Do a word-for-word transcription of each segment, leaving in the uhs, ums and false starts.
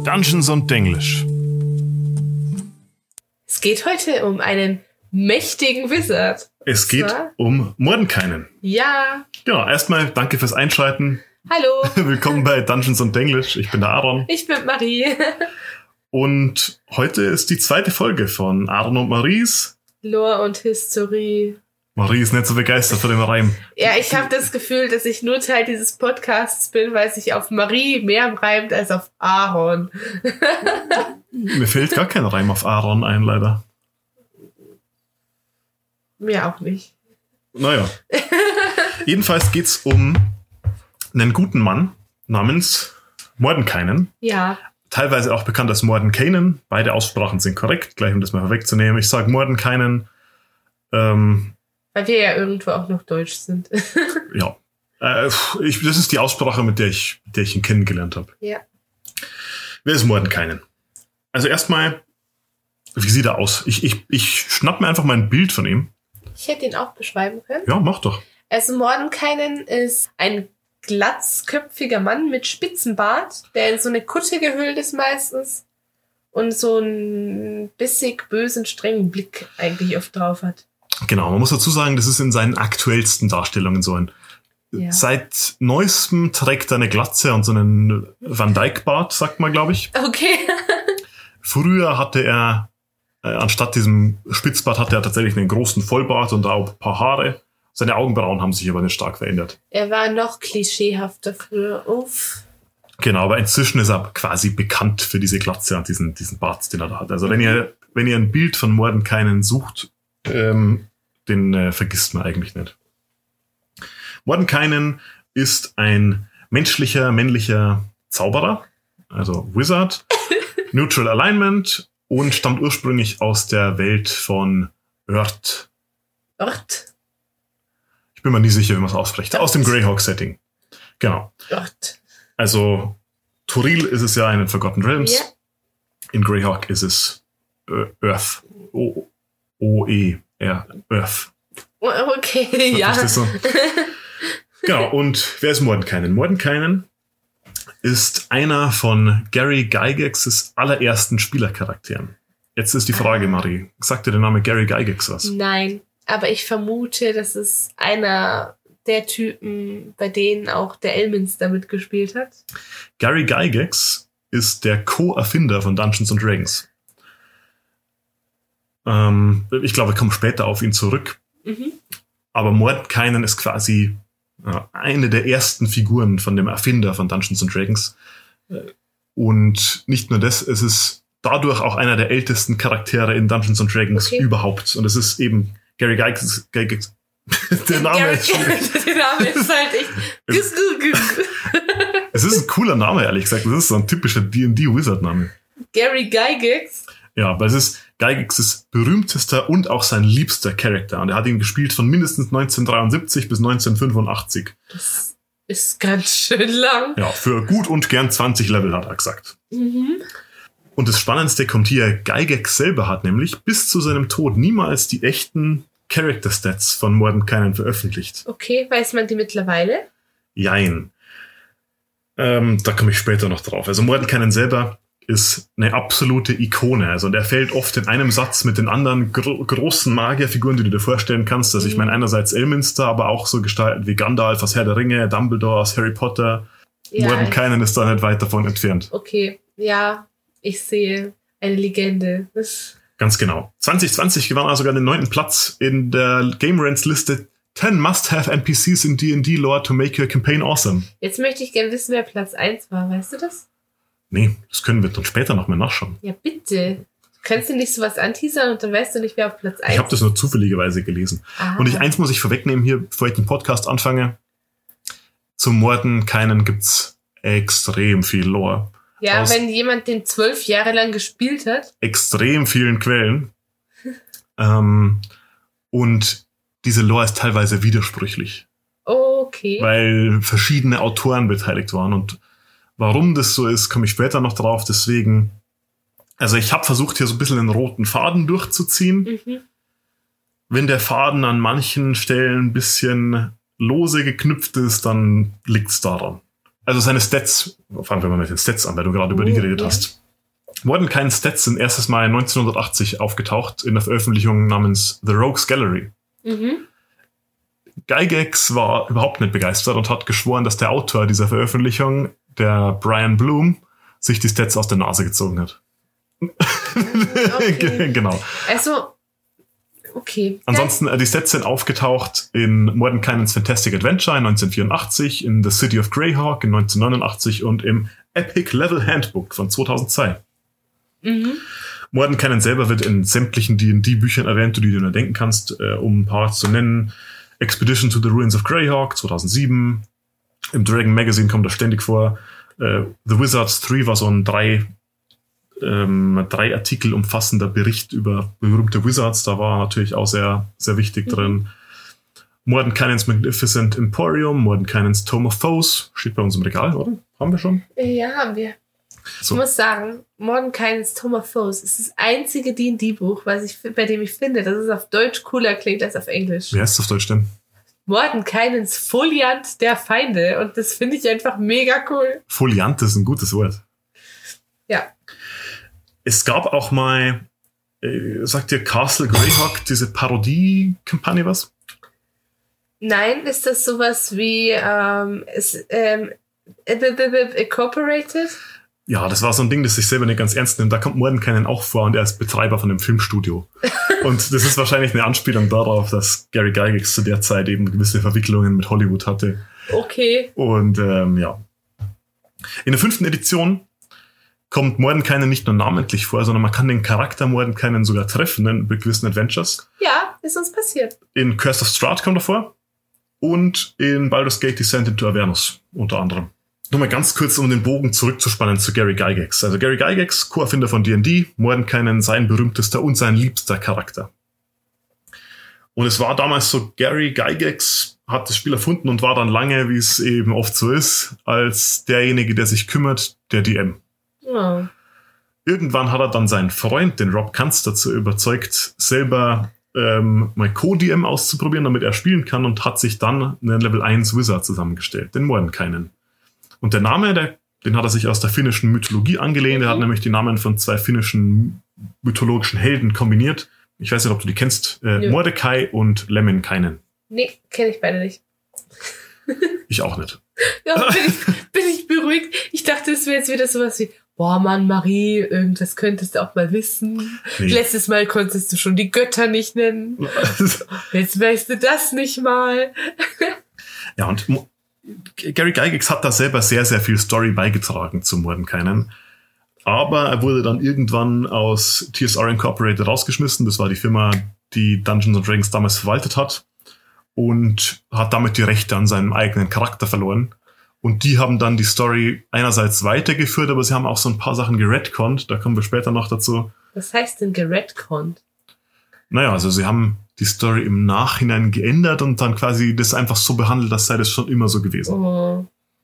Dungeons und Denglisch. Es geht heute um einen mächtigen Wizard. Es geht zwar? um Mordenkainen. Ja. Ja, erstmal danke fürs Einschalten. Hallo. Willkommen bei Dungeons und Denglisch. Ich bin der Aaron. Ich bin Marie. Und heute ist die zweite Folge von Aaron und Maries Lore und Historie. Marie ist nicht so begeistert von dem Reim. Ja, ich habe das Gefühl, dass ich nur Teil dieses Podcasts bin, weil sich auf Marie mehr reimt als auf Aaron. Mir fällt gar kein Reim auf Aaron ein, leider. Mir auch nicht. Naja. Jedenfalls geht's um einen guten Mann namens Mordenkainen. Ja. Teilweise auch bekannt als Mordenkainen. Beide Aussprachen sind korrekt, gleich um das mal vorwegzunehmen. Ich sage Mordenkainen. Ähm, Weil wir ja irgendwo auch noch Deutsch sind. ja. Äh, ich, das ist die Aussprache, mit der ich, mit der ich ihn kennengelernt habe. Ja. Wer ist Mordenkainen? Also erstmal, wie sieht er aus? Ich, ich, ich schnapp mir einfach mal ein Bild von ihm. Ich hätte ihn auch beschreiben können. Ja, mach doch. Also Mordenkainen ist ein glatzköpfiger Mann mit Spitzenbart, der in so eine Kutte gehüllt ist meistens und so einen bissig bösen, strengen Blick eigentlich oft drauf hat. Genau, man muss dazu sagen, das ist in seinen aktuellsten Darstellungen so ein. Ja. Seit neuestem trägt er eine Glatze und so einen Van Dyke-Bart, sagt man, glaube ich. Okay. Früher hatte er, äh, anstatt diesem Spitzbart, hatte er tatsächlich einen großen Vollbart und auch ein paar Haare. Seine Augenbrauen haben sich aber nicht stark verändert. Er war noch klischeehafter früher. Uff. Genau, aber inzwischen ist er quasi bekannt für diese Glatze und diesen, diesen Bart, den er da hat. Also wenn ihr, wenn ihr ein Bild von Mordenkainen sucht, ähm, den äh, vergisst man eigentlich nicht. Mordenkainen ist ein menschlicher, männlicher Zauberer, also Wizard, Neutral Alignment und stammt ursprünglich aus der Welt von Ört. Ört. Ich bin mir nie sicher, wie man es ausspricht. Ört. Aus dem Greyhawk-Setting. Genau. Ört. Also Toril ist es ja in den Forgotten Realms. Ja. In Greyhawk ist es äh, Earth. O- O-E-R. Earth. Okay, ja. Verstehst du? Genau, und wer ist Mordenkainen? Mordenkainen ist einer von Gary Gygax's allerersten Spielercharakteren. Jetzt ist die Frage, Ah. Marie, sagt dir der Name Gary Gygax was? Nein, aber ich vermute, das ist einer der Typen, bei denen auch der Elminster mitgespielt hat. Gary Gygax ist der Co-Erfinder von Dungeons and Dragons. Ähm, ich glaube, wir kommen später auf ihn zurück. Mhm. Aber Mordenkainen ist quasi äh, eine der ersten Figuren von dem Erfinder von Dungeons and Dragons. Äh, und nicht nur das, es ist dadurch auch einer der ältesten Charaktere in Dungeons and Dragons Okay. überhaupt. Und es ist eben Gary Gygax. Gygax der Name Gary, ist schon der Name ist halt echt... Es- Es ist ein cooler Name, ehrlich gesagt. Das ist so ein typischer D and D-Wizard-Name. Gary Gygax. Ja, aber es ist Gygax's berühmtester und auch sein liebster Charakter. Und er hat ihn gespielt von mindestens neunzehnhundertdreiundsiebzig bis neunzehnhundertfünfundachtzig. Das ist ganz schön lang. Ja, für gut und gern zwanzig Level, hat er gesagt. Mhm. Und das Spannendste kommt hier, Gygax selber hat nämlich bis zu seinem Tod niemals die echten Character-Stats von Mordenkainen veröffentlicht. Okay, weiß man die mittlerweile? Jein. Ähm, da komme ich später noch drauf. Also Mordenkainen selber ist eine absolute Ikone. Also und er fällt oft in einem Satz mit den anderen gro- großen Magierfiguren, die du dir vorstellen kannst. Also ich meine einerseits Elminster, aber auch so Gestalten wie Gandalf aus Herr der Ringe, Dumbledore aus Harry Potter. Ja. Mordenkainen ist da nicht weit davon entfernt. Okay, ja, ich sehe eine Legende. Das Ganz genau. zwanzig zwanzig gewann er sogar den neunten Platz in der Game Rants Liste ten Must-Have N P Cs in D and D Lore to make your campaign awesome. Jetzt möchte ich gerne wissen, wer Platz eins war. Weißt du das? Nee, das können wir dann später noch mal nachschauen. Ja, bitte. Du kannst dir nicht sowas anteasern und dann weißt du nicht, wer auf Platz eins Ich habe das nur zufälligerweise gelesen. Ah. Und ich, eins muss ich vorwegnehmen hier, bevor ich den Podcast anfange. Zum Mordenkainen gibt's extrem viel Lore. Ja, aus- wenn jemand den zwölf Jahre lang gespielt hat. Extrem vielen Quellen. ähm, und diese Lore ist teilweise widersprüchlich, Okay. weil verschiedene Autoren beteiligt waren. Und warum das so ist, komme ich später noch drauf. Deswegen, also ich habe versucht, hier so ein bisschen einen roten Faden durchzuziehen. Mhm. Wenn der Faden an manchen Stellen ein bisschen lose geknüpft ist, dann liegt's daran. Also seine Stats, fangen wir mal mit den Stats an, weil du gerade über die geredet ja. hast. Mordenkainens Stats sind erstes Mal neunzehnhundertachtzig aufgetaucht in der Veröffentlichung namens The Rogues Gallery. Mhm. Gygax war überhaupt nicht begeistert und hat geschworen, dass der Autor dieser Veröffentlichung, der Brian Bloom, sich die Stats aus der Nase gezogen hat. Okay. Genau. Also, okay. Ansonsten, äh, die Sets sind aufgetaucht in Mordenkainens Fantastic Adventure in neunzehnhundertvierundachtzig, in The City of Greyhawk in neunzehnhundertneunundachtzig und im Epic Level Handbook von zweitausendzwei. Mhm. Mordenkainen selber wird in sämtlichen D und D-Büchern erwähnt, die du dir denken kannst, äh, um ein paar zu nennen. Expedition to the Ruins of Greyhawk zweitausendsieben. Im Dragon Magazine kommt er ständig vor. Äh, The Wizards drei war so ein drei Ähm, drei Artikel umfassender Bericht über berühmte Wizards. Da war natürlich auch sehr, sehr wichtig mhm. drin. Mordenkainen's Magnificent Emporium, Mordenkainen's Tome of Foes, steht bei uns im Regal, oder? Haben wir schon? Ja, haben wir. So. Ich muss sagen, Mordenkainen's Tome of Foes ist das einzige D und D-Buch, was ich, bei dem ich finde, dass es auf Deutsch cooler klingt als auf Englisch. Wie heißt es auf Deutsch denn? Mordenkainen's Foliant der Feinde. Und das finde ich einfach mega cool. Foliant ist ein gutes Wort. Ja. Es gab auch mal, äh, sagt dir Castle Greyhawk, diese Parodie-Kampagne was? Nein, ist das sowas wie ähm, ist, ähm, Incorporated? Ja, das war so ein Ding, das sich selber nicht ganz ernst nimmt. Da kommt Mordenkainen auch vor und er ist Betreiber von einem Filmstudio. Und das ist wahrscheinlich eine Anspielung darauf, dass Gary Gygax zu der Zeit eben gewisse Verwicklungen mit Hollywood hatte. Okay. Und ähm, ja. In der fünften Edition kommt Mordenkainen nicht nur namentlich vor, sondern man kann den Charakter Mordenkainen sogar treffen in gewissen Adventures. Ja, ist uns passiert. In Curse of Strahd kommt er vor und in Baldur's Gate Descent into Avernus unter anderem. Nur mal ganz kurz, um den Bogen zurückzuspannen zu Gary Gygax. Also Gary Gygax, Co-Erfinder von D und D, Mordenkainen sein berühmtester und sein liebster Charakter. Und es war damals so, Gary Gygax hat das Spiel erfunden und war dann lange, wie es eben oft so ist, als derjenige, der sich kümmert, der D M. Oh. Irgendwann hat er dann seinen Freund, den Rob Kunst, dazu überzeugt, selber ähm, mal Co-D M auszuprobieren, damit er spielen kann und hat sich dann einen Level eins Wizard zusammengestellt, den Mordenkainen. Und der Name, der, den hat er sich aus der finnischen Mythologie angelehnt. Mhm. Er hat nämlich die Namen von zwei finnischen mythologischen Helden kombiniert. Ich weiß nicht, ob du die kennst. Äh, Mordecai und Lemminkainen. Nee, kenne ich beide nicht. Ich auch nicht. Ja, bin ich, bin ich beruhigt. Ich dachte, es wäre jetzt wieder sowas wie, boah Mann, Marie, irgendwas könntest du auch mal wissen. Nee. Letztes Mal konntest du schon die Götter nicht nennen. Jetzt weißt du das nicht mal. Ja, und Gary Gygax hat da selber sehr, sehr viel Story beigetragen zu Mordenkainen. Aber er wurde dann irgendwann aus T S R Incorporated rausgeschmissen. Das war die Firma, die Dungeons and Dragons damals verwaltet hat. Und hat damit die Rechte an seinem eigenen Charakter verloren. Und die haben dann die Story einerseits weitergeführt, aber sie haben auch so ein paar Sachen geredconnt. Da kommen wir später noch dazu. Was heißt denn geredconnt? Naja, also sie haben die Story im Nachhinein geändert und dann quasi das einfach so behandelt, als sei das schon immer so gewesen. Oh.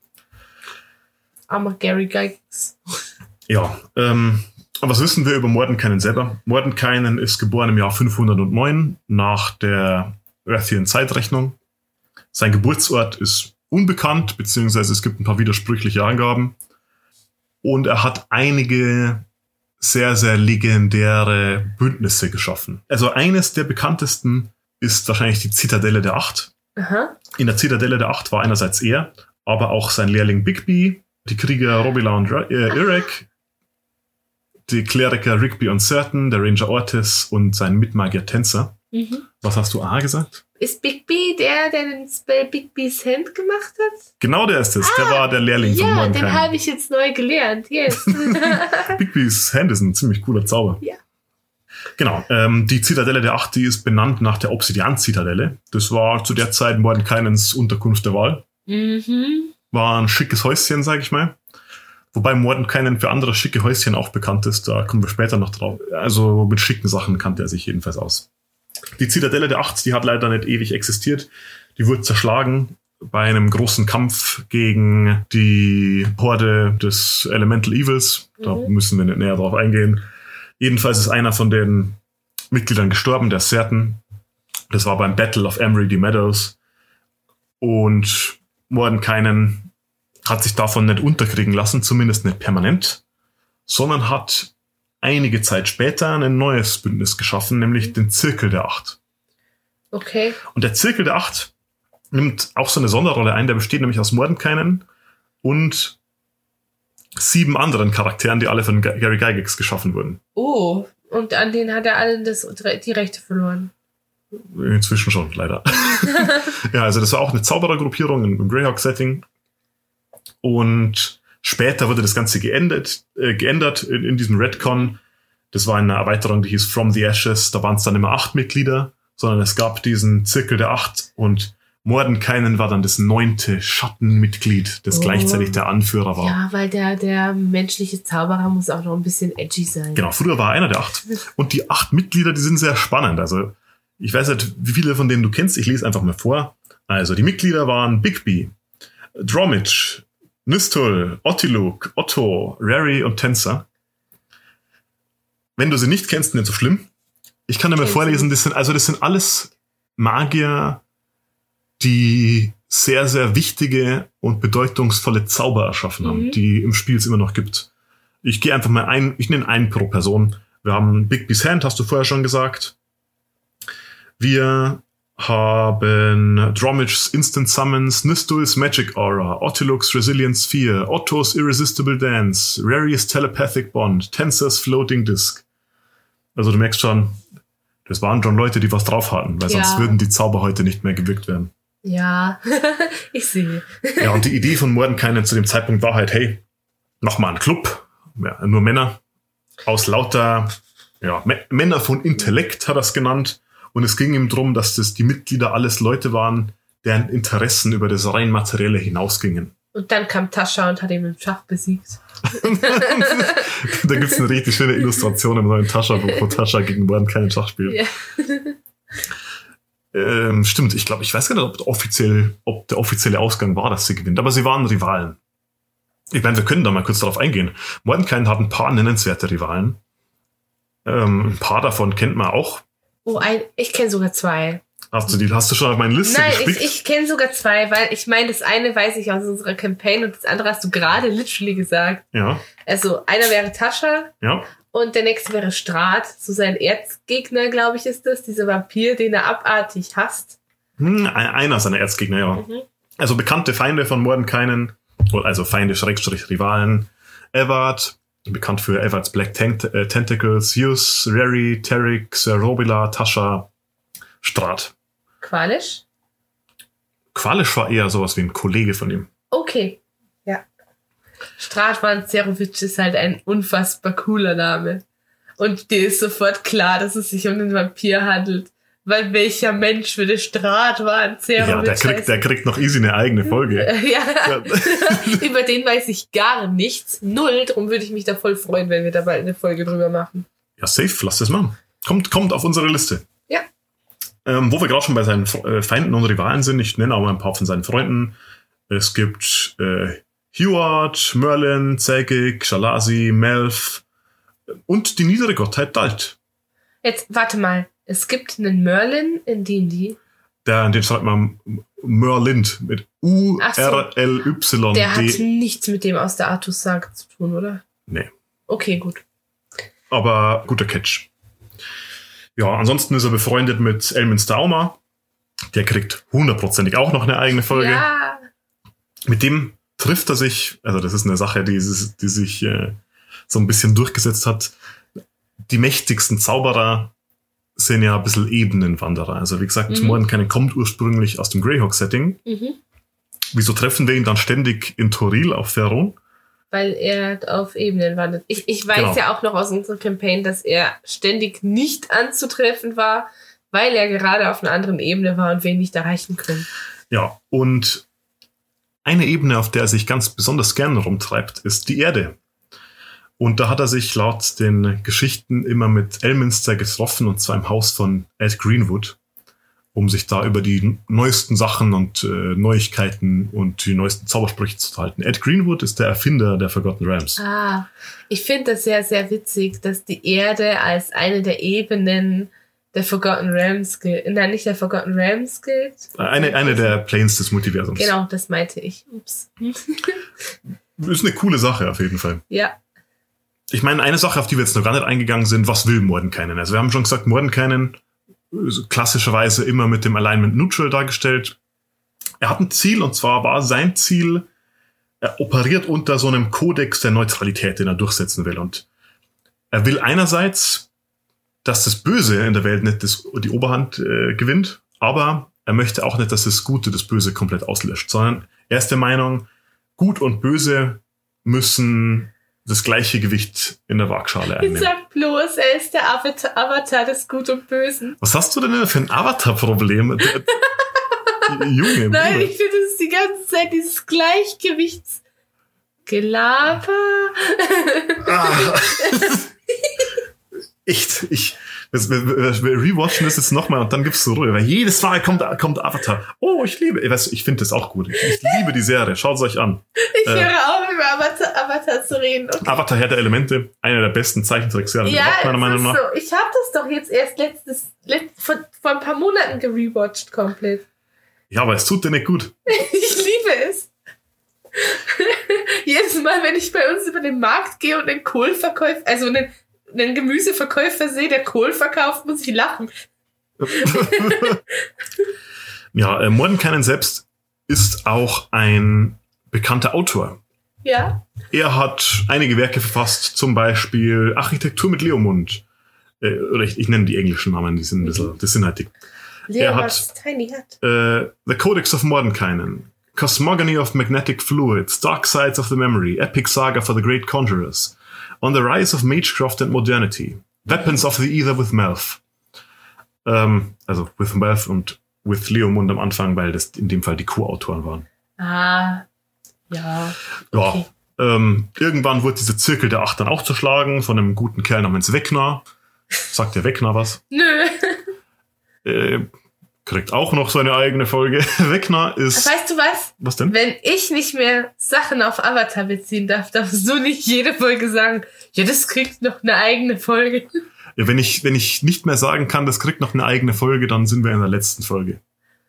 Armer Gary Gygax. Ja, ähm, was wissen wir über Mordenkainen selber? Mordenkainen ist geboren im Jahr fünfhundertneun nach der Earthian Zeitrechnung. Sein Geburtsort ist unbekannt, beziehungsweise es gibt ein paar widersprüchliche Angaben. Und er hat einige sehr, sehr legendäre Bündnisse geschaffen. Also eines der bekanntesten ist wahrscheinlich die Zitadelle der Acht. Aha. In der Zitadelle der Acht war einerseits er, aber auch sein Lehrling Bigby, die Krieger Robila und äh, Irek, die Kleriker Rigby und Certain, der Ranger Ortis und sein Mitmagier Tänzer. Mhm. Was hast du A gesagt? Ist Bigby der, der den Spell Bigbys Hand gemacht hat? Genau, der ist es. Ah, der war der Lehrling ja, von Mordenkainen. Ja, den habe ich jetzt neu gelernt. Yes. Bigbys Hand ist ein ziemlich cooler Zauber. Ja. Genau. Ähm, die Zitadelle der Acht, die ist benannt nach der Obsidian-Zitadelle. Das war zu der Zeit Mordenkainens Unterkunft der Wahl. Mhm. War ein schickes Häuschen, sag ich mal. Wobei Mordenkainen für andere schicke Häuschen auch bekannt ist. Da kommen wir später noch drauf. Also mit schicken Sachen kannte er sich jedenfalls aus. Die Zitadelle der Acht, die hat leider nicht ewig existiert. Die wurde zerschlagen bei einem großen Kampf gegen die Horde des Elemental Evils. Da mhm. müssen wir nicht näher drauf eingehen. Jedenfalls ist einer von den Mitgliedern gestorben, der Certain. Das war beim Battle of Emery the Meadows. Und Mordenkainen hat sich davon nicht unterkriegen lassen, zumindest nicht permanent, sondern hat einige Zeit später ein neues Bündnis geschaffen, nämlich den Zirkel der Acht. Okay. Und der Zirkel der Acht nimmt auch so eine Sonderrolle ein, der besteht nämlich aus Mordenkainen und sieben anderen Charakteren, die alle von Gary Gygax geschaffen wurden. Oh, und an denen hat er alle das, die Rechte verloren. Inzwischen schon, leider. Ja, also das war auch eine Zauberergruppierung im Greyhawk-Setting. Und später wurde das Ganze geändert, äh, geändert in, in diesem Redcon. Das war eine Erweiterung, die hieß From the Ashes. Da waren es dann immer acht Mitglieder, sondern es gab diesen Zirkel der Acht und Mordenkainen war dann das neunte Schattenmitglied, das oh. gleichzeitig der Anführer war. Ja, weil der, der menschliche Zauberer muss auch noch ein bisschen edgy sein. Genau, früher war einer der acht. Und die acht Mitglieder, die sind sehr spannend. Also ich weiß nicht, wie viele von denen du kennst. Ich lese einfach mal vor. Also die Mitglieder waren Bigby, Dromich, Nystul, Ottiluk, Otto, Rary und Tenser. Wenn du sie nicht kennst, nicht so schlimm. Ich kann dir mal vorlesen, das sind, also das sind alles Magier, die sehr, sehr wichtige und bedeutungsvolle Zauber erschaffen haben, mhm. die im Spiel es immer noch gibt. Ich gehe einfach mal ein, ich nenne einen pro Person. Wir haben Bigby's Hand, hast du vorher schon gesagt. Wir haben Dromich's Instant Summons, Nystul's Magic Aura, Ottiluk's Resilient Sphere, Otto's Irresistible Dance, Rary's Telepathic Bond, Tenser's Floating Disc. Also du merkst schon, das waren schon Leute, die was drauf hatten, weil ja. sonst würden die Zauber heute nicht mehr gewirkt werden. Ja, ich sehe. Ja, und die Idee von Mordenkainen zu dem Zeitpunkt war halt, hey, mach mal einen Club, ja, nur Männer, aus lauter ja, M- Männer von Intellekt hat er es genannt. Und es ging ihm darum, dass das die Mitglieder alles Leute waren, deren Interessen über das rein Materielle hinausgingen. Und dann kam Tascha und hat ihn im Schach besiegt. Da gibt es eine richtig schöne Illustration im neuen Tascha-Buch, wo Tascha gegen Mordenkainen Schach spielt. Yeah. ähm, stimmt, ich glaube, ich weiß gar nicht, ob, offiziell, ob der offizielle Ausgang war, dass sie gewinnt. Aber sie waren Rivalen. Ich meine, wir können da mal kurz darauf eingehen. Mordenkainen hat ein paar nennenswerte Rivalen. Ähm, ein paar davon kennt man auch. Oh, ein, ich kenne sogar zwei. Hast du die, hast du schon auf meine Liste Nein, gespickt? ich, ich kenne sogar zwei, weil ich meine, das eine weiß ich aus unserer Campaign und das andere hast du gerade literally gesagt. Ja. Also, einer wäre Tascha. Ja. Und der nächste wäre Strahd, so sein Erzgegner, glaube ich, ist das. Dieser Vampir, den er abartig hasst. Hm, einer seiner Erzgegner, ja. Mhm. Also bekannte Feinde von Mordenkainen, also Feinde, Schrägstrich, Rivalen. Evard, bekannt für Evards Black Tent- äh, Tentacles, Hughes, Rary, Tarek, Sir Robila, Tascha, Strahd. Qualisch? Qualisch war eher sowas wie ein Kollege von ihm. Okay, ja. Stratwan Zerovic ist halt ein unfassbar cooler Name. Und dir ist sofort klar, dass es sich um den Vampir handelt. Weil welcher Mensch würde Stratwan Zerovic Ja, der kriegt, der kriegt noch easy eine eigene Folge. Ja, ja. Über den weiß ich gar nichts. Null. Darum würde ich mich da voll freuen, wenn wir da bald eine Folge drüber machen. Ja, safe. Lass das machen. Kommt, kommt auf unsere Liste. Ja. Ähm, wo wir gerade schon bei seinen äh, Feinden und Rivalen sind, ich nenne auch mal ein paar von seinen Freunden. Es gibt äh, Heward, Merlin, Zagic, Shalazi, Melf und die niedere Gottheit Dalt. Jetzt, warte mal. Es gibt einen Merlin in D und D. Der, den schreibt man Merlind mit U R L Y D. Der hat nichts mit dem aus der Artus-Saga zu tun, oder? Nee. Okay, gut. Aber guter Catch. Ja, ansonsten ist er befreundet mit Elminster Auma. Der kriegt hundertprozentig auch noch eine eigene Folge. Ja. Mit dem trifft er sich, also das ist eine Sache, die, die sich äh, so ein bisschen durchgesetzt hat. Die mächtigsten Zauberer sind ja ein bisschen Ebenenwanderer. Also wie gesagt, mhm. Mordenkainen kommt ursprünglich aus dem Greyhawk-Setting. Mhm. Wieso treffen wir ihn dann ständig in Toril auf Ferron? Weil er auf Ebenen wandert. Ich, ich weiß genau. ja auch noch aus unserer Campaign, dass er ständig nicht anzutreffen war, weil er gerade auf einer anderen Ebene war und wir ihn nicht erreichen können. Ja, und eine Ebene, auf der er sich ganz besonders gern rumtreibt, ist die Erde. Und da hat er sich laut den Geschichten immer mit Elminster getroffen, und zwar im Haus von Ed Greenwood, um sich da über die neuesten Sachen und äh, Neuigkeiten und die neuesten Zaubersprüche zu halten. Ed Greenwood ist der Erfinder der Forgotten Realms. Ah, ich finde das sehr, sehr witzig, dass die Erde als eine der Ebenen der Forgotten Realms gilt. Nein, nicht der Forgotten Realms gilt. Eine, eine der Planes des Multiversums. Genau, das meinte ich. Ups. ist eine coole Sache auf jeden Fall. Ja. Ich meine, eine Sache, auf die wir jetzt noch gar nicht eingegangen sind, was will Mordenkainen? Also wir haben schon gesagt, Mordenkainen klassischerweise immer mit dem Alignment Neutral dargestellt. Er hat ein Ziel, und zwar war sein Ziel, er operiert unter so einem Kodex der Neutralität, den er durchsetzen will. Und er will einerseits, dass das Böse in der Welt nicht das, die Oberhand äh, gewinnt, aber er möchte auch nicht, dass das Gute das Böse komplett auslöscht, sondern er ist der Meinung, Gut und Böse müssen das gleiche Gewicht in der Waagschale einnehmen. Ich sag bloß, er ist der Avatar, Avatar des Gut und Bösen. Was hast du denn für ein Avatar-Problem? Junge, Nein, Bruder. ich finde, es ist die ganze Zeit dieses Gleichgewichtsgelaber. Ah. Echt, ich, wir, wir, wir rewatchen das jetzt nochmal und dann gibt's so Ruhe, weil jedes Mal kommt, kommt Avatar. Oh, ich liebe, ich, weiß, ich finde das auch gut. Ich, ich liebe die Serie, schaut es euch an. Ich äh, höre auf, über Avatar, Avatar zu reden. Okay. Avatar, Herr der Elemente, eine der besten Zeichentrickserien ja, überhaupt, meiner Meinung nach. So. Ich habe das doch jetzt erst letztes, letzt, vor, vor ein paar Monaten gerewatcht komplett. Ja, aber es tut dir nicht gut. Ich liebe es. Jedes Mal, wenn ich bei uns über den Markt gehe und einen Kohlverkäufer, also einen, einen Gemüseverkäufer sehe, der Kohl verkauft, muss ich lachen. Ja, äh, Mordenkainen selbst ist auch ein bekannter Autor. Ja. Er hat einige Werke verfasst, zum Beispiel Architektur mit Leomund. Äh, oder ich, ich nenne die englischen Namen, die sind ein bisschen, das sind halt die. Er hat Tiny hat. Äh, The Codex of Mordenkainen, Cosmogony of Magnetic Fluids, Dark Sides of the Memory, Epic Saga for the Great Conjurers, On the Rise of Magecraft and Modernity, Weapons of the Ether with Melf. Ähm, also with Melf und with Leomund am Anfang, weil das in dem Fall die Co-Autoren waren. Ah, ja. Ja, Okay. ähm, irgendwann wurde dieser Zirkel der Acht dann auch zerschlagen von einem guten Kerl namens Vecna. Sagt der Vecna was? Nö. Äh, kriegt auch noch seine eigene Folge. Vecna ist... Weißt du was? Was denn? Wenn ich nicht mehr Sachen auf Avatar beziehen darf, darfst du nicht jede Folge sagen, ja, das kriegt noch eine eigene Folge. Ja, wenn ich, wenn ich nicht mehr sagen kann, das kriegt noch eine eigene Folge, dann sind wir in der letzten Folge.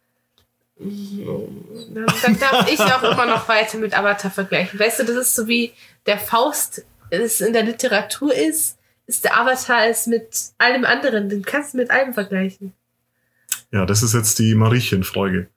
Dann, dann darf ich auch immer noch weiter mit Avatar vergleichen. Weißt du, das ist so wie der Faust es in der Literatur ist, ist der Avatar es mit allem anderen. Den kannst du mit allem vergleichen. Ja, das ist jetzt die Mariechen-Frage.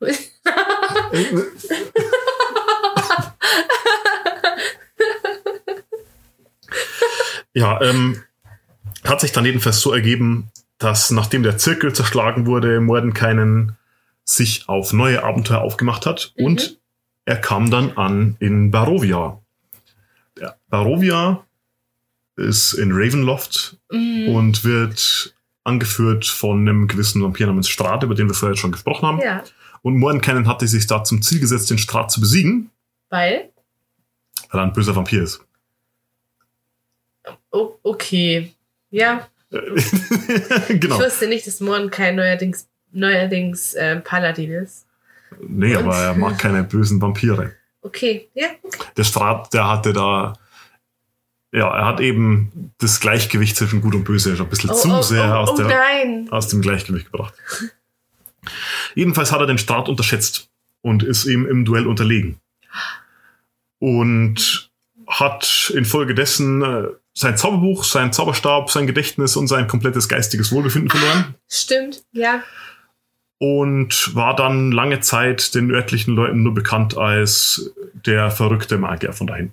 Ja, ähm, hat sich dann jedenfalls so ergeben, dass nachdem der Zirkel zerschlagen wurde, Mordenkainen sich auf neue Abenteuer aufgemacht hat mhm. und er kam dann an in Barovia. Ja, Barovia ist in Ravenloft mhm. und wird angeführt von einem gewissen Vampir namens Strahd, über den wir vorher schon gesprochen haben. Ja. Und Mordenkainen hatte sich da zum Ziel gesetzt, den Strahd zu besiegen. Weil? Weil er ein böser Vampir ist. Oh, okay. Ja. Genau. Ich wusste nicht, dass Mordenkainen neuerdings, neuerdings äh, Paladin ist. Nee, und? Aber er mag keine bösen Vampire. Okay, ja. Okay. Der Strahd, der hatte da... Ja, er hat eben das Gleichgewicht zwischen Gut und Böse schon ein bisschen oh, zu oh, sehr oh, aus, oh, der, nein. aus dem Gleichgewicht gebracht. Jedenfalls hat er den Strahd unterschätzt und ist ihm im Duell unterlegen. Und hat infolgedessen äh, sein Zauberbuch, sein Zauberstab, sein Gedächtnis und sein komplettes geistiges Wohlbefinden verloren. Stimmt, ja. Und war dann lange Zeit den örtlichen Leuten nur bekannt als der verrückte Magier von dahin.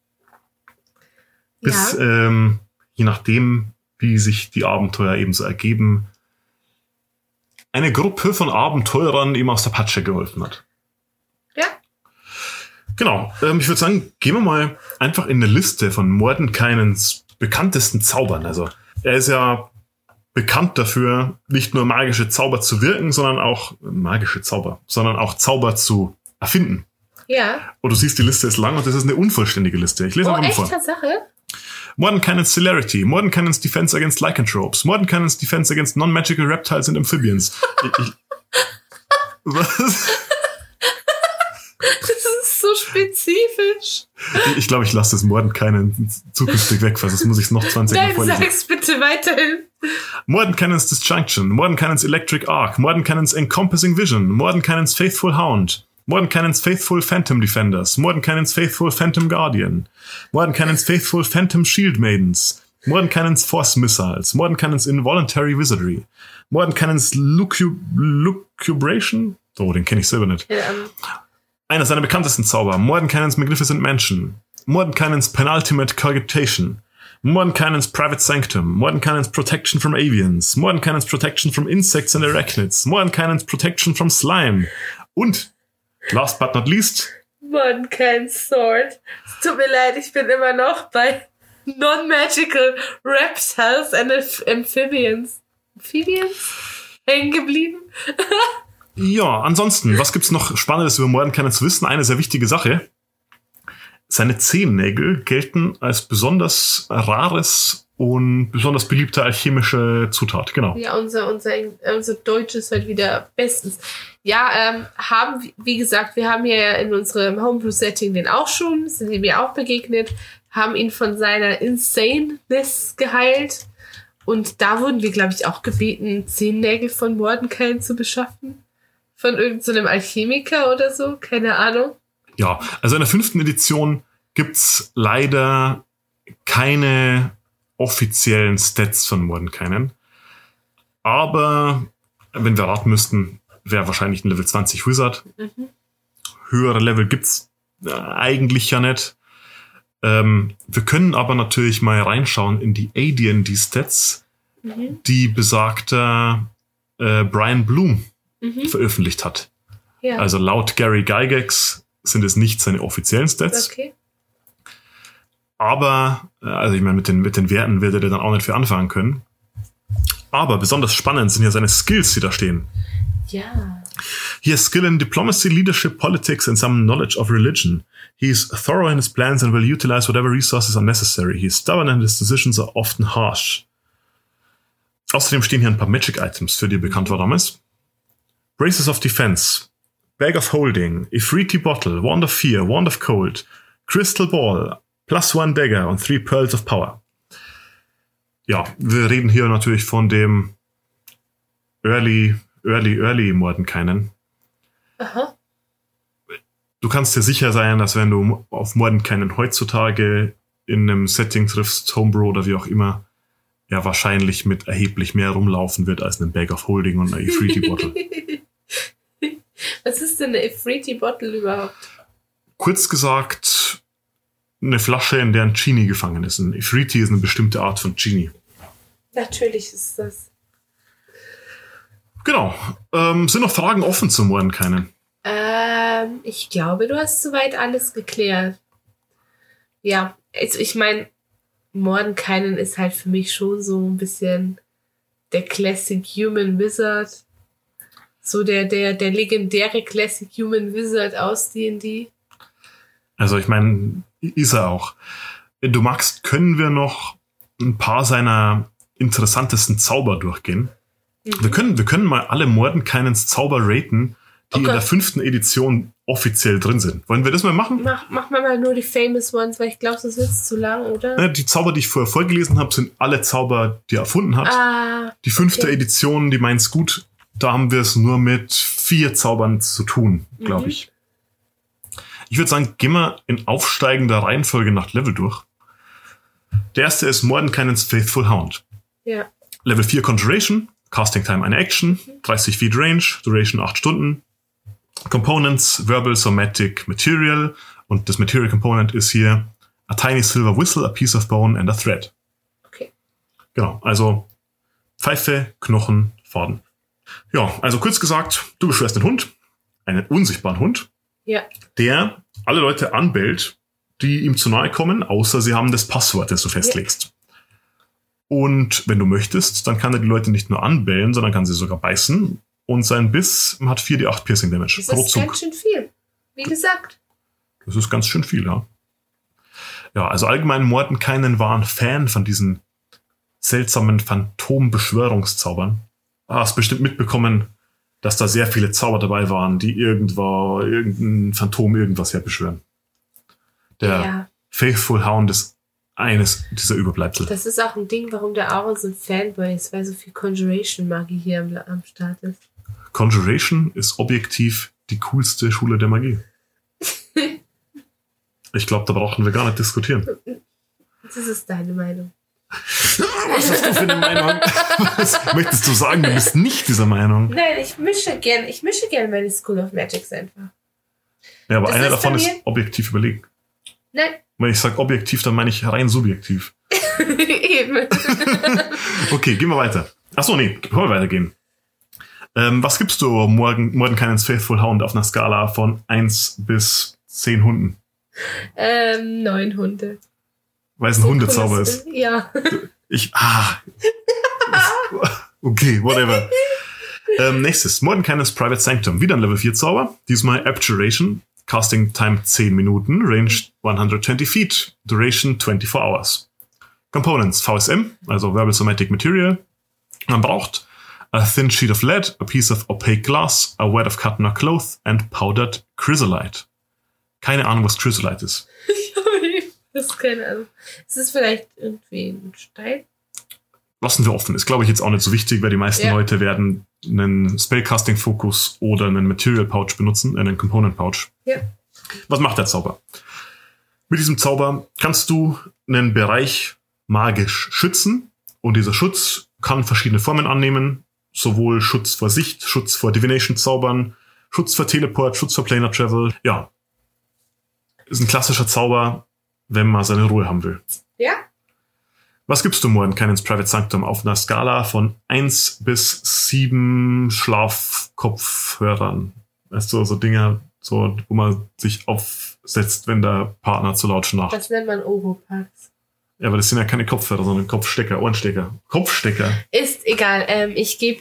Bis, ja. ähm, je nachdem, wie sich die Abenteuer ebenso ergeben, eine Gruppe von Abenteurern ihm aus der Patsche geholfen hat. Ja. Genau. Ähm, ich würde sagen, gehen wir mal einfach in eine Liste von Mordenkainens bekanntesten Zaubern. Also, er ist ja bekannt dafür, nicht nur magische Zauber zu wirken, sondern auch magische Zauber, sondern auch Zauber zu erfinden. Ja. Und du siehst, die Liste ist lang und das ist eine unvollständige Liste. Ich lese oh, mal echt, vor. Tatsache? Mordenkainen's Celerity, Mordenkainen's Defense against Lycanthropes, Mordenkainen's Defense against Non-Magical Reptiles and Amphibians. ich, ich, was? Das ist so spezifisch. Ich, ich glaube, ich lasse das Mordenkainen zukünftig weg, weil sonst muss ich es noch zwanzig Mal vorlesen. Nein, sag's bitte weiterhin. Mordenkainen's Disjunction, Mordenkainen's Electric Arc, Mordenkainen's Encompassing Vision, Mordenkainen's Faithful Hound, Mordenkainen's Faithful Phantom Defenders, Mordenkainen's Faithful Phantom Guardian, Mordenkainen's Faithful Phantom Shield Maidens, Mordenkainen's Force Missiles, Mordenkainen's Involuntary Wizardry, Mordenkainen's Lucub- Lucubration, oh, den kenne ich selber nicht. Ja, um. Einer seiner bekanntesten Zauber, Mordenkainen's Magnificent Mansion, Mordenkainen's Penultimate Cogitation, Mordenkainen's Private Sanctum, Mordenkainen's Protection from Avians, Mordenkainen's Protection from Insects and Arachnids, Mordenkainen's Protection from Slime und, last but not least, Mordenkainen's Sword. Es tut mir leid, ich bin immer noch bei Non-Magical Reptiles and Amphibians. Amphibians? Hängen geblieben? Ja, ansonsten, was gibt's noch Spannendes über Mordenkainen zu wissen? Eine sehr wichtige Sache. Seine Zehennägel gelten als besonders rares und besonders beliebte alchemische Zutat, genau. Ja, unser, unser, unser Deutsch ist halt wieder bestens. Ja, ähm, haben, wie gesagt, wir haben ja in unserem Homebrew-Setting den auch schon, sind ihm ja auch begegnet, haben ihn von seiner Insaneness geheilt und da wurden wir, glaube ich, auch gebeten, Zehennägel von Mordenkainen zu beschaffen. Von irgendeinem so Alchemiker oder so, keine Ahnung. Ja, also in der fünften Edition gibt's leider keine offiziellen Stats von Mordenkainen. Aber wenn wir raten müssten, wäre wahrscheinlich ein Level zwanzig Wizard. Mhm. Höhere Level gibt's äh, eigentlich ja nicht. Ähm, wir können aber natürlich mal reinschauen in die A D and D-Stats, mhm. die besagter äh, Brian Bloom mhm. veröffentlicht hat. Ja. Also laut Gary Gygax sind es nicht seine offiziellen Stats. Okay. Aber, also ich meine, mit den, mit den Werten wird er dann auch nicht viel anfangen können. Aber besonders spannend sind ja seine Skills, die da stehen. Ja. He has skill in diplomacy, leadership, politics and some knowledge of religion. He is thorough in his plans and will utilize whatever resources are necessary. He is stubborn and his decisions are often harsh. Außerdem stehen hier ein paar Magic-Items, für die bekannt war damals. Braces of Defense, Bag of Holding, Ifriti Bottle, Wand of Fear, Wand of Cold, Crystal Ball, Plus One Dagger und Three Pearls of Power. Ja, wir reden hier natürlich von dem Early, Early, Early Mordenkainen. Aha. Du kannst dir sicher sein, dass wenn du auf Mordenkainen heutzutage in einem Setting triffst, Homebrew oder wie auch immer, er wahrscheinlich mit erheblich mehr rumlaufen wird als ein Bag of Holding und eine Ifriti Bottle. Was ist denn eine Ifriti Bottle überhaupt? Kurz gesagt, eine Flasche, in der ein Genie gefangen ist. Ein Ifriti ist eine bestimmte Art von Genie. Natürlich ist das. Genau. Ähm, sind noch Fragen offen zum Mordenkainen? Ähm, ich glaube, du hast soweit alles geklärt. Ja, also ich meine, Mordenkainen ist halt für mich schon so ein bisschen der Classic Human Wizard. So der, der, der legendäre Classic Human Wizard aus D and D. Also ich meine, ist er auch. Wenn du magst, können wir noch ein paar seiner interessantesten Zauber durchgehen. Mhm. Wir können, wir können mal alle Mordenkainens Zauber raten, die okay. in der fünften Edition offiziell drin sind. Wollen wir das mal machen? Mach, mach mal, mal nur die famous ones, weil ich glaube, das wird zu lang, oder? Die Zauber, die ich vorher vorgelesen habe, sind alle Zauber, die er erfunden hat. Ah, die fünfte okay. Edition, die meint's gut, da haben wir es nur mit vier Zaubern zu tun, glaube mhm. ich. Ich würde sagen, gehen wir in aufsteigender Reihenfolge nach Level durch. Der erste ist Mordenkainen's Faithful Hound. Ja. Level vier Conjuration, Casting Time eine Action, dreißig Feet Range, Duration acht Stunden. Components, Verbal, Somatic, Material. Und das Material Component ist hier a tiny silver whistle, a piece of bone and a thread. Okay. Genau, also Pfeife, Knochen, Faden. Ja, also kurz gesagt, du beschwörst den Hund, einen unsichtbaren Hund, ja. der alle Leute anbellt, die ihm zu nahe kommen, außer sie haben das Passwort, das du festlegst. Ja. Und wenn du möchtest, dann kann er die Leute nicht nur anbellen, sondern kann sie sogar beißen. Und sein Biss hat vier D acht Piercing Damage pro Zug. Das ist ganz schön viel, wie gesagt. Das ist ganz schön viel, ja. Ja, also allgemein Mordenkainen waren Fan von diesen seltsamen Phantom-Beschwörungszaubern. Ah, hast bestimmt mitbekommen, dass da sehr viele Zauber dabei waren, die irgendwo, irgendein Phantom irgendwas herbeschwören. Der ja. Faithful Hound ist eines dieser Überbleibsel. Das ist auch ein Ding, warum der Aaron so ein Fanboy ist, weil so viel Conjuration-Magie hier am, am Start ist. Conjuration ist objektiv die coolste Schule der Magie. Ich glaube, da brauchen wir gar nicht diskutieren. Das ist deine Meinung. Was hast du für eine Meinung? Was möchtest du sagen? Du bist nicht dieser Meinung. Nein, ich mische gern, ich mische gern meine School of Magics einfach. Ja, aber Das einer ist davon bei ist mir- objektiv überlegen. Nein. Wenn ich sage objektiv, dann meine ich rein subjektiv. Eben. Okay, gehen wir weiter. Achso, nee, wollen wir weitergehen. Ähm, was gibst du Morgan, Mordenkainen's Faithful Hound auf einer Skala von eins bis zehn Hunden? ähm, neun Hunde. Weil es ein Hundezauber ist. Ja. Ich, ah. Okay, whatever. ähm, nächstes, Mordenkainen's Private Sanctum. Wieder ein Level vier Zauber. Diesmal Abjuration. Casting Time zehn Minuten. Range hundertzwanzig Feet. Duration vierundzwanzig Hours. Components V S M, also Verbal Somatic Material. Man braucht a thin sheet of lead, a piece of opaque glass, a wad of cotton or cloth and powdered chrysolite. Keine Ahnung, was Chrysolite ist. Das ist keine Ahnung. Es ist vielleicht irgendwie ein Stein. Lassen wir offen. Ist, glaube ich, jetzt auch nicht so wichtig, weil die meisten Ja. Leute werden einen Spellcasting-Fokus oder einen Material Pouch benutzen, äh, einen Component Pouch. Ja. Was macht der Zauber? Mit diesem Zauber kannst du einen Bereich magisch schützen und dieser Schutz kann verschiedene Formen annehmen. Sowohl Schutz vor Sicht, Schutz vor Divination-Zaubern, Schutz vor Teleport, Schutz vor Planar Travel. Ja. Ist ein klassischer Zauber, wenn man seine Ruhe haben will. Ja. Was gibst du Mordenkainen's Private Sanctum auf einer Skala von eins bis sieben Schlafkopfhörern? Weißt du, so Dinger, so, wo man sich aufsetzt, wenn der Partner zu laut schnarcht. Das nennt man Oropax. Ja, aber das sind ja keine Kopfhörer, sondern Kopfstecker, Ohrenstecker. Kopfstecker. Ist egal. Ähm, ich gebe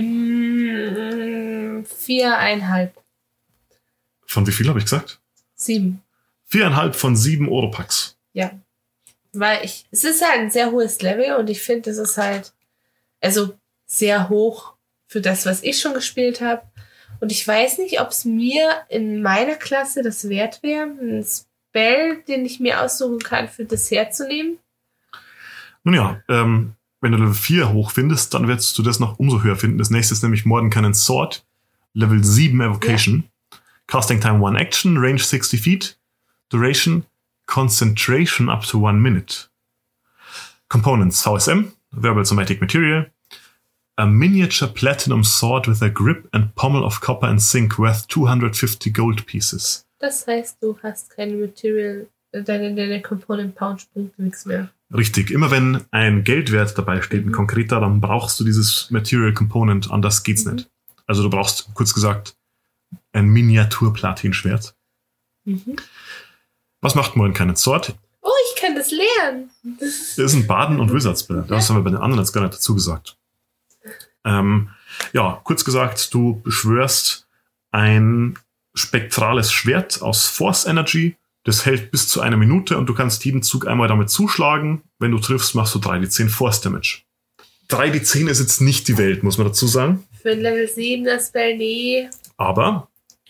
ihm viereinhalb. Von wie viel habe ich gesagt? Sieben. Viereinhalb von sieben Oropax. Ja. Weil ich, es ist halt ein sehr hohes Level und ich finde, es ist halt, also sehr hoch für das, was ich schon gespielt habe. Und ich weiß nicht, ob es mir in meiner Klasse das wert wäre, einen Spell, den ich mir aussuchen kann, für das herzunehmen. Nun ja, ähm, wenn du Level vier hoch findest, dann wirst du das noch umso höher finden. Das nächste ist nämlich Mordenkainen's Sword. Level sieben Evocation. Ja. Casting Time one Action. Range sixty Feet. Duration Concentration up to one minute. Components V S M. Verbal Somatic Material. A miniature platinum sword with a grip and pommel of copper and zinc worth two hundred fifty gold pieces. Das heißt, du hast keine Material, deine, deine Component Pouch Punkte nichts mehr. Richtig. Immer wenn ein Geldwert dabei steht, ein Mhm. konkreter, dann brauchst du dieses Material Component, anders geht's Mhm. nicht. Also du brauchst, kurz gesagt, ein Miniatur-Platinschwert. Mhm. Was macht Mordenkainen's Sword? Oh, ich kann das lernen. Das ist ein Baden- und Wizard-Spell. Das haben wir bei den anderen jetzt gar nicht dazu gesagt. Ähm, ja, kurz gesagt, du beschwörst ein spektrales Schwert aus Force Energy. Das hält bis zu einer Minute und du kannst jeden Zug einmal damit zuschlagen. Wenn du triffst, machst du drei d zehn Force Damage. drei d zehn ist jetzt nicht die Welt, muss man dazu sagen. Für ein Level sieben das Spell, nee. Aber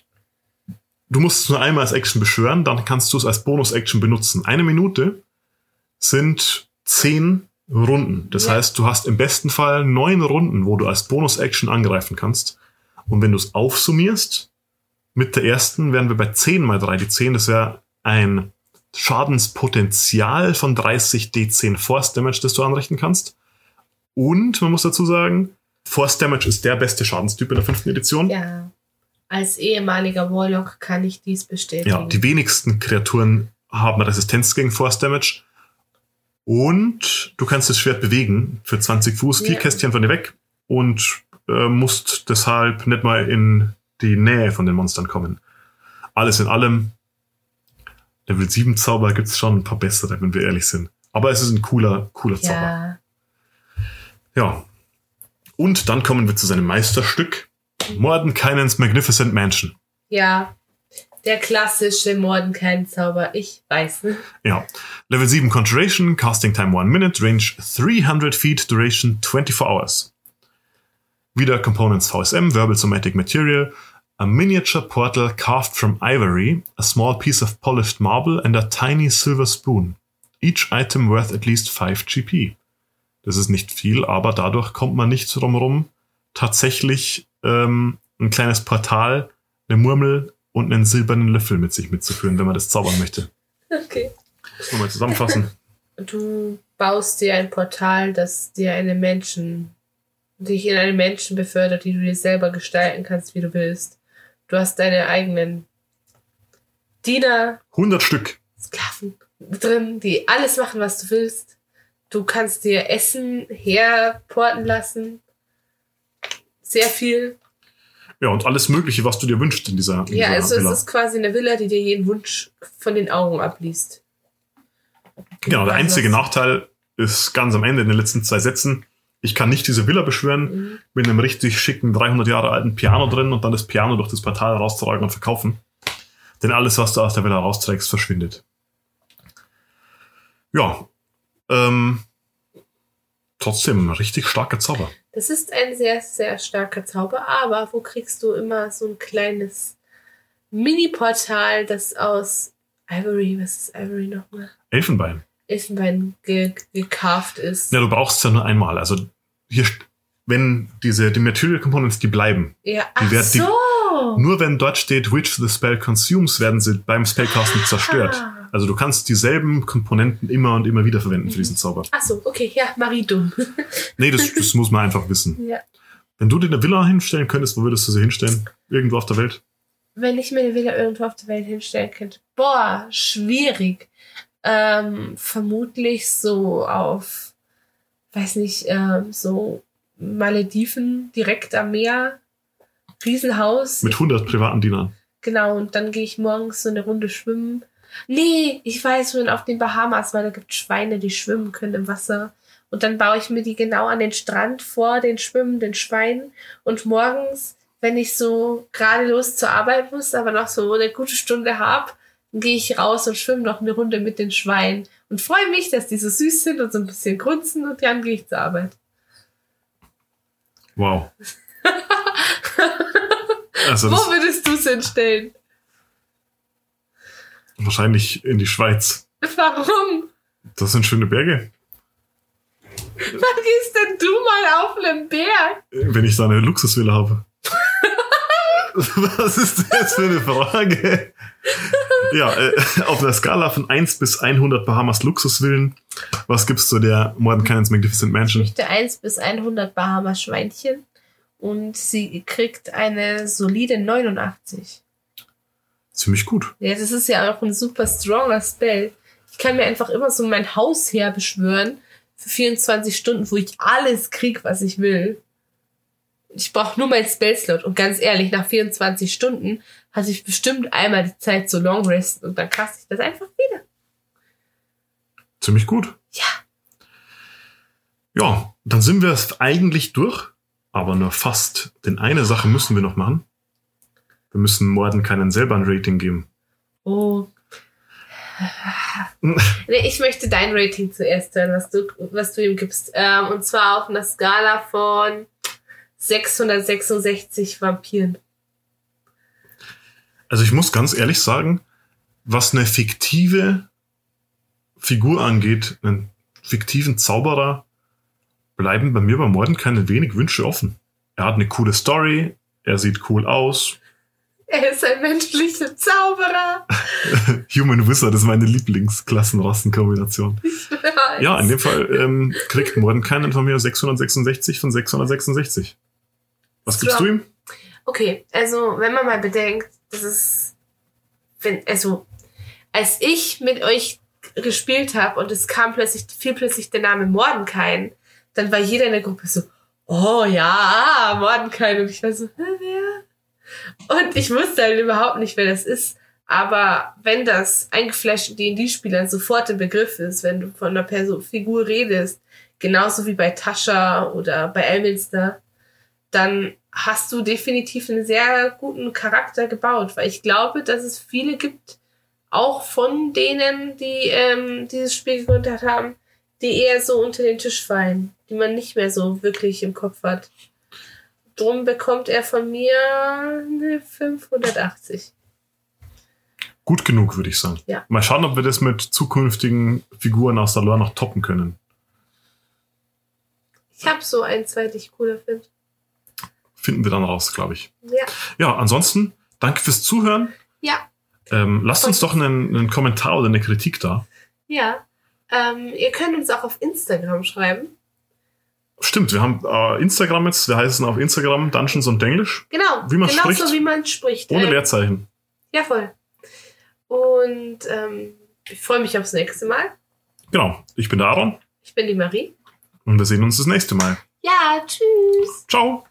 du musst es nur einmal als Action beschwören, dann kannst du es als Bonus-Action benutzen. Eine Minute sind zehn Runden. Das Ja. heißt, du hast im besten Fall neun Runden, wo du als Bonus-Action angreifen kannst. Und wenn du es aufsummierst, mit der ersten wären wir bei zehn mal drei d zehn. Das wäre ein Schadenspotenzial von dreißig d zehn Force Damage, das du anrichten kannst. Und man muss dazu sagen, Force Damage ist der beste Schadenstyp in der fünften Edition. Ja. Als ehemaliger Warlock kann ich dies bestätigen. Ja, die wenigsten Kreaturen haben Resistenz gegen Force Damage. Und du kannst das Schwert bewegen für zwanzig Fuß, vier Ja. Kästchen von dir weg und äh, musst deshalb nicht mal in die Nähe von den Monstern kommen. Alles in allem, Level sieben Zauber gibt es schon ein paar bessere, wenn wir ehrlich sind. Aber es ist ein cooler, cooler Zauber. Ja. Ja. Und dann kommen wir zu seinem Meisterstück, Mordenkainen's Magnificent Mansion. Ja. Der klassische Mordenkainen-Zauber. Ich weiß nicht. Ja. Level sieben Conjuration, Casting Time one minute, Range three hundred Feet, Duration twenty-four Hours. Wieder Components V S M, Verbal Somatic Material, a miniature portal carved from ivory, a small piece of polished marble and a tiny silver spoon. Each item worth at least five G P. Das ist nicht viel, aber dadurch kommt man nicht drum rum, tatsächlich ähm, ein kleines Portal eine Murmel und einen silbernen Löffel mit sich mitzuführen, wenn man das zaubern möchte. Okay. Das wollen wir zusammenfassen. Du baust dir ein Portal, das dir eine Menschen, dich in einen Menschen befördert, die du dir selber gestalten kannst, wie du willst. Du hast deine eigenen Diener, hundert Stück. Sklaven drin, die alles machen, was du willst. Du kannst dir Essen herporten lassen. Sehr viel. Ja, und alles Mögliche, was du dir wünschst in dieser, in Ja, dieser also Villa. es ist quasi eine Villa, die dir jeden Wunsch von den Augen abliest. Genau, der Was einzige was? Nachteil ist ganz am Ende in den letzten zwei Sätzen, ich kann nicht diese Villa beschwören Mhm. mit einem richtig schicken dreihundert Jahre alten Piano drin und dann das Piano durch das Portal raustragen und verkaufen. Denn alles, was du aus der Villa rausträgst, verschwindet. Ja, ähm, trotzdem ein richtig starker Zauber. Das ist ein sehr, sehr starker Zauber, aber wo kriegst du immer so ein kleines Mini-Portal, das aus Ivory, was ist Ivory nochmal? Elfenbein. Elfenbein ge gecarved ist. Ja, du brauchst es ja nur einmal. Also hier, st- wenn diese die Material Components, die bleiben. Ja, Die ach werden- die- so. Nur wenn dort steht, which the spell consumes, werden sie beim Spellcasten zerstört. Ah. Also du kannst dieselben Komponenten immer und immer wieder verwenden für diesen Zauber. Ach so, okay, ja, Marie dumm. Nee, das, das muss man einfach wissen. Ja. Wenn du dir eine Villa hinstellen könntest, wo würdest du sie hinstellen? Irgendwo auf der Welt? Wenn ich mir eine Villa irgendwo auf der Welt hinstellen könnte. Boah, schwierig. Ähm, vermutlich so auf, weiß nicht, ähm, so Malediven, direkt am Meer. Riesenhaus. Mit hundert privaten Dienern. Genau, und dann gehe ich morgens so eine Runde schwimmen. Nee, ich weiß schon, auf den Bahamas, weil da gibt Schweine, die schwimmen können im Wasser. Und dann baue ich mir die genau an den Strand vor den schwimmenden Schweinen. Und morgens, wenn ich so gerade los zur Arbeit muss, aber noch so eine gute Stunde habe, dann gehe ich raus und schwimme noch eine Runde mit den Schweinen. Und freue mich, dass die so süß sind und so ein bisschen grunzen. Und dann gehe ich zur Arbeit. Wow. Also Wo das würdest du es hinstellen? wahrscheinlich in die Schweiz. Warum? Das sind schöne Berge. Wann gehst denn du mal auf einen Berg? Wenn ich da eine Luxusvilla habe. Was ist das jetzt für eine Frage? Ja, äh, auf einer Skala von eins bis hundert Bahamas Luxusvillen, was gibst du der Mordenkainen's Magnificent Ich Mansion? möchte eins bis hundert Bahamas Schweinchen und sie kriegt eine solide neunundachtzig. Ziemlich gut. Ja, das ist ja auch ein super stronger Spell. Ich kann mir einfach immer so mein Haus her beschwören für vierundzwanzig Stunden, wo ich alles krieg, was ich will. Ich brauche nur meinen Spellslot und ganz ehrlich, nach vierundzwanzig Stunden hatte ich bestimmt einmal die Zeit zu Long Rest und dann kaste ich das einfach wieder. Ziemlich gut. Ja. Ja, dann sind wir eigentlich durch, aber nur fast. Denn eine Sache müssen wir noch machen. Wir müssen Mordenkainen selber ein Rating geben. Oh. Nee, ich möchte dein Rating zuerst hören, was du, was du ihm gibst. Ähm, und zwar auf einer Skala von sechshundertsechsundsechzig Vampiren. Also ich muss ganz ehrlich sagen, was eine fiktive Figur angeht, einen fiktiven Zauberer, bleiben bei mir bei Mordenkainen wenig Wünsche offen. Er hat eine coole Story, er sieht cool aus. Er ist ein menschlicher Zauberer. Human Wizard ist meine Lieblingsklassenrassenkombination. Ja, in dem Fall ähm, kriegt Mordenkainen von mir sechshundertsechsundsechzig von sechshundertsechsundsechzig. Was gibst So. du ihm? Okay, also wenn man mal bedenkt, das ist, wenn, also als ich mit euch gespielt habe und es kam plötzlich, fiel plötzlich der Name Mordenkainen, dann war jeder in der Gruppe so, oh ja, Mordenkainen. Und ich war so, hä, wer? Und ich wusste halt überhaupt nicht, wer das ist. Aber wenn das eingefleischten D und D-Spielern sofort im Begriff ist, wenn du von einer Person, Figur redest, genauso wie bei Tascha oder bei Elminster, dann hast du definitiv einen sehr guten Charakter gebaut. Weil ich glaube, dass es viele gibt, auch von denen, die ähm, dieses Spiel gegründet haben, die eher so unter den Tisch fallen, die man nicht mehr so wirklich im Kopf hat. Drum bekommt er von mir eine fünfhundertachtzig. Gut genug, würde ich sagen. Ja. Mal schauen, ob wir das mit zukünftigen Figuren aus der Lore noch toppen können. Ich habe so ein, zwei, die ich cooler finde. Finden wir dann raus, glaube ich. Ja. Ja, ansonsten, danke fürs Zuhören. Ja. Ähm, lasst uns doch einen, einen Kommentar oder eine Kritik da. Ja. Ähm, ihr könnt uns auch auf Instagram schreiben. Stimmt, wir haben äh, Instagram jetzt. Wir heißen auf Instagram Dungeons und Denglisch. Genau. Wie man genau spricht. so, wie man spricht. Ohne ähm, Leerzeichen. Ja, voll. Und ähm, ich freue mich aufs nächste Mal. Genau. Ich bin der Aaron. Ich bin die Marie. Und wir sehen uns das nächste Mal. Ja, tschüss. Ciao.